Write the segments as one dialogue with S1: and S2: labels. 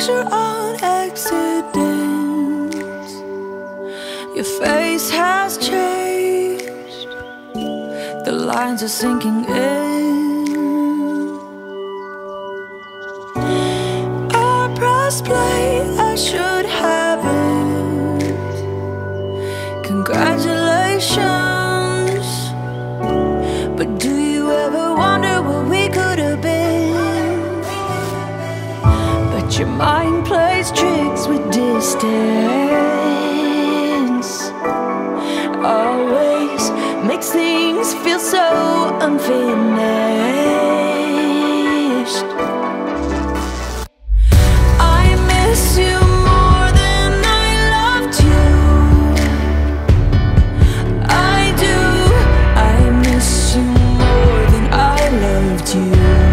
S1: picture on accident. Your face has changed, the lines are sinking in. I pressed play, I should haven't. Congratulations. But do you ever wonder what we could have been? But your mind plays tricks with distance, always makes things feel so unfinished. I miss you more than I loved you. I do. I miss you more than I loved you.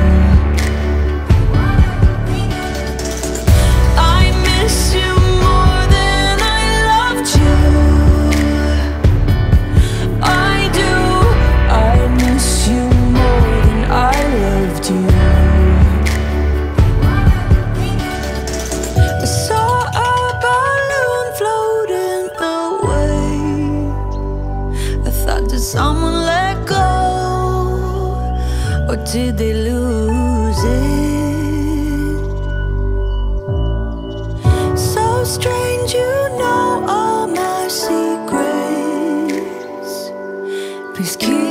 S1: I miss you more than I loved you. I do. I miss you more than I loved you. I saw a balloon floating away. I thought, did someone let go? Or did they lose it? So strange, you know all my secrets. Please keep